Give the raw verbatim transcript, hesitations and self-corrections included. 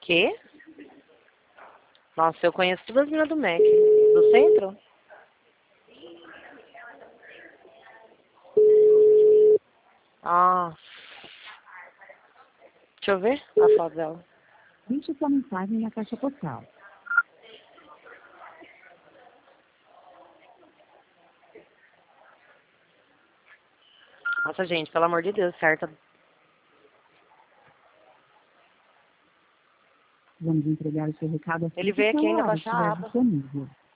Quê? Nossa, eu conheço todas as meninas do Mac. Do centro? Ah. Deixa eu ver a foto dela. Deixe sua mensagem na caixa postal. Nossa, gente, pelo amor de Deus, certa. Vamos entregar o seu recado assim Ele que o veio aqui ainda celular baixar a estiver aba. disponível.